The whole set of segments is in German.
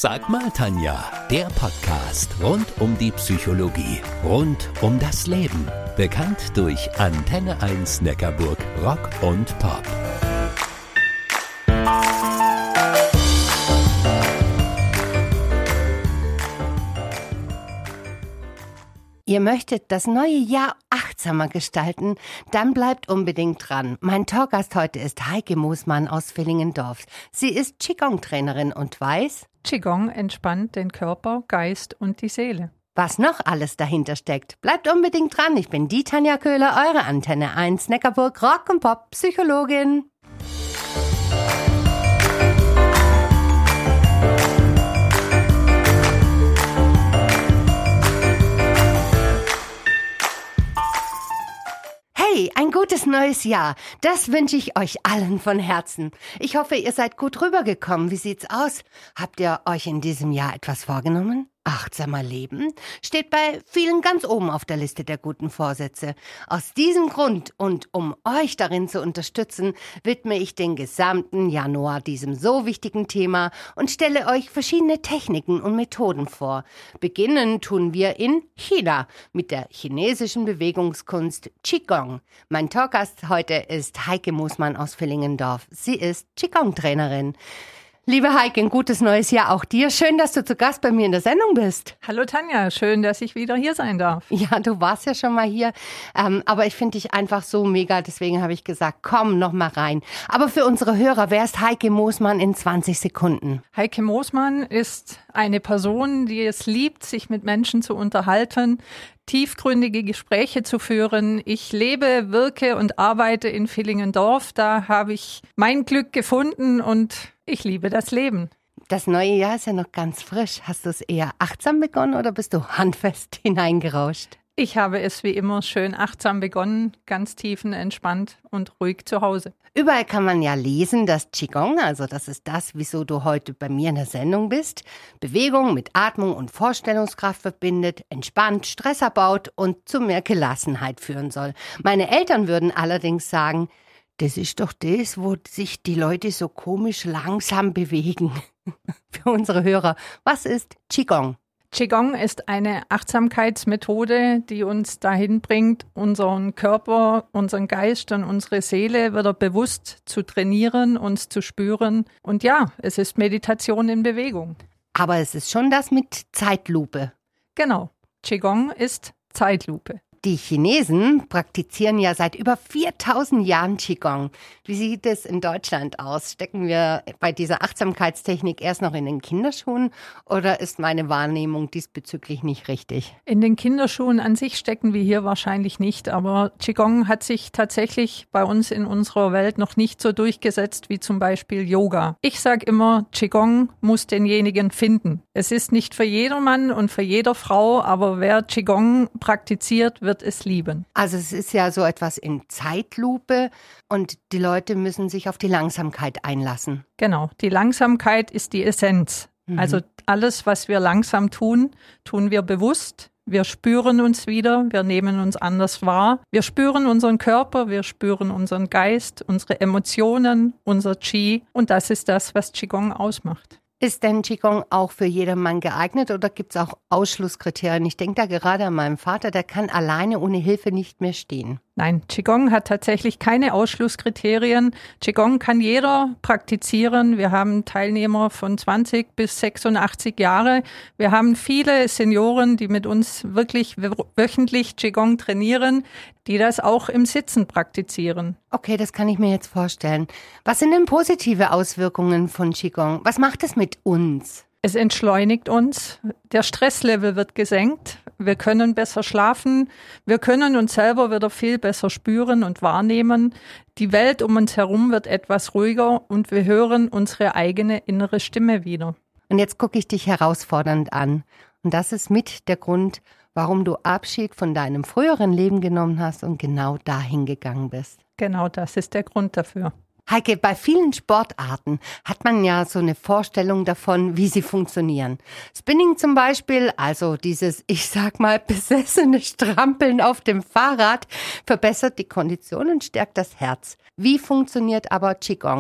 Sag mal, Tanja, der Podcast rund um die Psychologie, rund um das Leben. Bekannt durch Antenne 1 Neckarburg Rock und Pop. Ihr möchtet das neue Jahr achtsamer gestalten? Dann bleibt unbedingt dran. Mein Talkgast heute ist Heike Moosmann aus Villingendorf. Sie ist Qigong-Trainerin und weiß: Qigong entspannt den Körper, Geist und die Seele. Was noch alles dahinter steckt, bleibt unbedingt dran. Ich bin die Tanja Köhler, eure Antenne 1 Neckarburg Rock und Pop Psychologin. Hey, ein gutes neues Jahr. Das wünsche ich euch allen von Herzen. Ich hoffe, ihr seid gut rübergekommen. Wie sieht's aus? Habt ihr euch in diesem Jahr etwas vorgenommen? Achtsamer Leben steht bei vielen ganz oben auf der Liste der guten Vorsätze. Aus diesem Grund und um euch darin zu unterstützen, widme ich den gesamten Januar diesem so wichtigen Thema und stelle euch verschiedene Techniken und Methoden vor. Beginnen tun wir in China mit der chinesischen Bewegungskunst Qigong. Mein Talkgast heute ist Heike Moosmann aus Villingendorf. Sie ist Qigong-Trainerin. Liebe Heike, ein gutes neues Jahr auch dir. Schön, dass du zu Gast bei mir in der Sendung bist. Hallo Tanja, schön, dass ich wieder hier sein darf. Ja, du warst ja schon mal hier, aber ich finde dich einfach so mega, deswegen habe ich gesagt, komm noch mal rein. Aber für unsere Hörer, wer ist Heike Moosmann in 20 Sekunden? Heike Moosmann ist eine Person, die es liebt, sich mit Menschen zu unterhalten, tiefgründige Gespräche zu führen. Ich lebe, wirke und arbeite in Villingendorf. Da habe ich mein Glück gefunden und ich liebe das Leben. Das neue Jahr ist ja noch ganz frisch. Hast du es eher achtsam begonnen oder bist du handfest hineingerauscht? Ich habe es wie immer schön achtsam begonnen, ganz tiefenentspannt und ruhig zu Hause. Überall kann man ja lesen, dass Qigong, also das ist das, wieso du heute bei mir in der Sendung bist, Bewegung mit Atmung und Vorstellungskraft verbindet, entspannt, Stress abbaut und zu mehr Gelassenheit führen soll. Meine Eltern würden allerdings sagen, das ist doch das, wo sich die Leute so komisch langsam bewegen. Für unsere Hörer, was ist Qigong? Qigong ist eine Achtsamkeitsmethode, die uns dahin bringt, unseren Körper, unseren Geist und unsere Seele wieder bewusst zu trainieren, uns zu spüren. Und ja, es ist Meditation in Bewegung. Aber es ist schon das mit Zeitlupe. Genau, Qigong ist Zeitlupe. Die Chinesen praktizieren ja seit über 4000 Jahren Qigong. Wie sieht es in Deutschland aus? Stecken wir bei dieser Achtsamkeitstechnik erst noch in den Kinderschuhen oder ist meine Wahrnehmung diesbezüglich nicht richtig? In den Kinderschuhen an sich stecken wir hier wahrscheinlich nicht, aber Qigong hat sich tatsächlich bei uns in unserer Welt noch nicht so durchgesetzt wie zum Beispiel Yoga. Ich sage immer, Qigong muss denjenigen finden. Es ist nicht für jedermann und für jede Frau, aber wer Qigong praktiziert, wird es lieben. Also es ist ja so etwas in Zeitlupe und die Leute müssen sich auf die Langsamkeit einlassen. Genau, die Langsamkeit ist die Essenz. Also alles, was wir langsam tun, tun wir bewusst. Wir spüren uns wieder, wir nehmen uns anders wahr. Wir spüren unseren Körper, wir spüren unseren Geist, unsere Emotionen, unser Qi und das ist das, was Qigong ausmacht. Ist denn Qigong auch für jedermann geeignet oder gibt es auch Ausschlusskriterien? Ich denke da gerade an meinen Vater, der kann alleine ohne Hilfe nicht mehr stehen. Nein, Qigong hat tatsächlich keine Ausschlusskriterien. Qigong kann jeder praktizieren. Wir haben Teilnehmer von 20 bis 86 Jahre. Wir haben viele Senioren, die mit uns wirklich wöchentlich Qigong trainieren, die das auch im Sitzen praktizieren. Okay, das kann ich mir jetzt vorstellen. Was sind denn positive Auswirkungen von Qigong? Was macht es mit uns? Es entschleunigt uns, der Stresslevel wird gesenkt, wir können besser schlafen, wir können uns selber wieder viel besser spüren und wahrnehmen. Die Welt um uns herum wird etwas ruhiger und wir hören unsere eigene innere Stimme wieder. Und jetzt gucke ich dich herausfordernd an. Und das ist mit der Grund, warum du Abschied von deinem früheren Leben genommen hast und genau dahin gegangen bist. Genau, das ist der Grund dafür. Heike, bei vielen Sportarten hat man ja so eine Vorstellung davon, wie sie funktionieren. Spinning zum Beispiel, also dieses, ich sag mal, besessene Strampeln auf dem Fahrrad, verbessert die Kondition und stärkt das Herz. Wie funktioniert aber Qigong?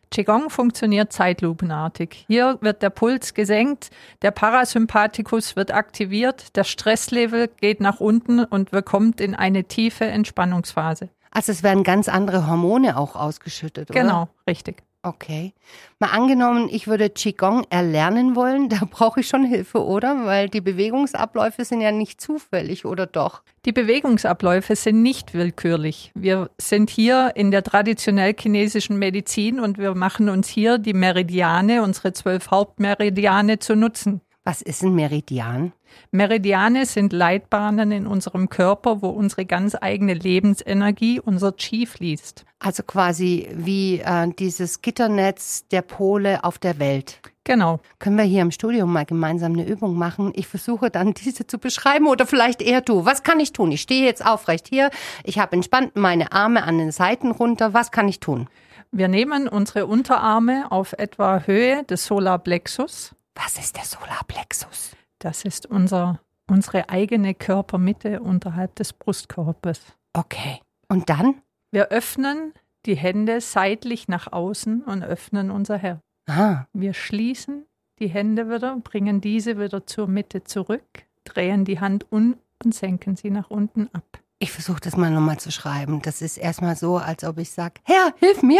Qigong funktioniert zeitlupenartig. Hier wird der Puls gesenkt, der Parasympathikus wird aktiviert, der Stresslevel geht nach unten und wir kommen in eine tiefe Entspannungsphase. Also es werden ganz andere Hormone auch ausgeschüttet, oder? Genau, richtig. Okay. Mal angenommen, ich würde Qigong erlernen wollen, da brauche ich schon Hilfe, oder? Weil die Bewegungsabläufe sind ja nicht zufällig, oder doch? Die Bewegungsabläufe sind nicht willkürlich. Wir sind hier in der traditionell chinesischen Medizin und wir machen uns hier die Meridiane, unsere 12 Hauptmeridiane zu nutzen. Was ist ein Meridian? Meridiane sind Leitbahnen in unserem Körper, wo unsere ganz eigene Lebensenergie, unser Qi fließt. Also quasi wie dieses Gitternetz der Pole auf der Welt. Genau. Können wir hier im Studio mal gemeinsam eine Übung machen? Ich versuche dann diese zu beschreiben oder vielleicht eher du. Was kann ich tun? Ich stehe jetzt aufrecht hier. Ich habe entspannt meine Arme an den Seiten runter. Was kann ich tun? Wir nehmen unsere Unterarme auf etwa Höhe des Solarplexus. Was ist der Solarplexus? Das ist unsere eigene Körpermitte unterhalb des Brustkorbes. Okay. Und dann? Wir öffnen die Hände seitlich nach außen und öffnen unser Herz. Wir schließen die Hände wieder, bringen diese wieder zur Mitte zurück, drehen die Hand und senken sie nach unten ab. Ich versuche das mal nochmal zu schreiben. Das ist erstmal so, als ob ich sage, Herr, hilf mir.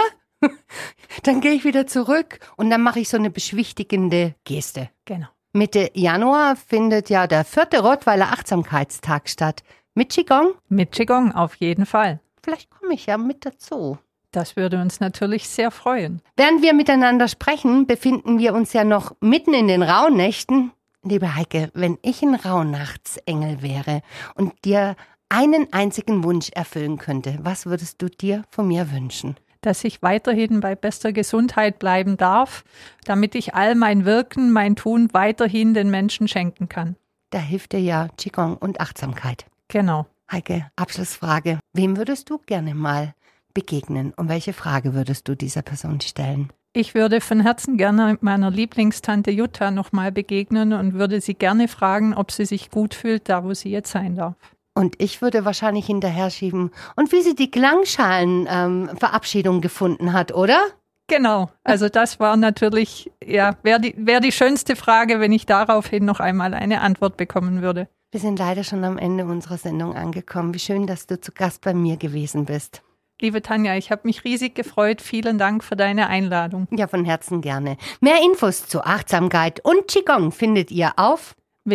Dann gehe ich wieder zurück und dann mache ich so eine beschwichtigende Geste. Genau. Mitte Januar findet ja der 4. Rottweiler Achtsamkeitstag statt. Mit Qigong? Mit Qigong, auf jeden Fall. Vielleicht komme ich ja mit dazu. Das würde uns natürlich sehr freuen. Während wir miteinander sprechen, befinden wir uns ja noch mitten in den Rauhnächten. Liebe Heike, wenn ich ein Rauhnachtsengel wäre und dir einen einzigen Wunsch erfüllen könnte, was würdest du dir von mir wünschen? Dass ich weiterhin bei bester Gesundheit bleiben darf, damit ich all mein Wirken, mein Tun weiterhin den Menschen schenken kann. Da hilft dir ja Qigong und Achtsamkeit. Genau. Heike, Abschlussfrage. Wem würdest du gerne mal begegnen und welche Frage würdest du dieser Person stellen? Ich würde von Herzen gerne meiner Lieblingstante Jutta nochmal begegnen und würde sie gerne fragen, ob sie sich gut fühlt, da wo sie jetzt sein darf. Und ich würde wahrscheinlich hinterher schieben. Und wie sie die Klangschalenverabschiedung gefunden hat, oder? Genau. Also das war natürlich, ja, wäre die schönste Frage, wenn ich daraufhin noch einmal eine Antwort bekommen würde. Wir sind leider schon am Ende unserer Sendung angekommen. Wie schön, dass du zu Gast bei mir gewesen bist. Liebe Tanja, ich habe mich riesig gefreut. Vielen Dank für deine Einladung. Ja, von Herzen gerne. Mehr Infos zu Achtsamkeit und Qigong findet ihr auf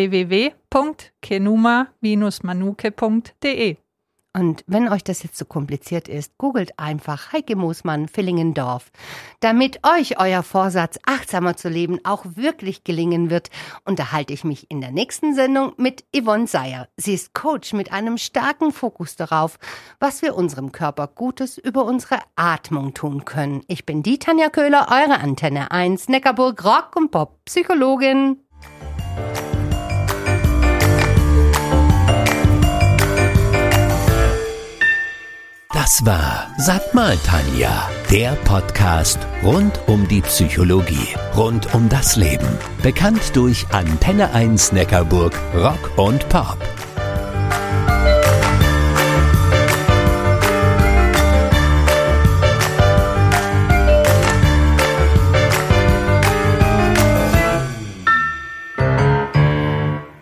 www.kenuma-manuke.de. Und wenn euch das jetzt zu kompliziert ist, googelt einfach Heike Moosmann, Villingendorf. Damit euch euer Vorsatz, achtsamer zu leben, auch wirklich gelingen wird, unterhalte ich mich in der nächsten Sendung mit Yvonne Seyer. Sie ist Coach mit einem starken Fokus darauf, was wir unserem Körper Gutes über unsere Atmung tun können. Ich bin die Tanja Köhler, eure Antenne 1, Neckarburg Rock und Pop Psychologin. Das war Sag mal, Tanja, der Podcast rund um die Psychologie, rund um das Leben. Bekannt durch Antenne 1 Neckarburg Rock und Pop.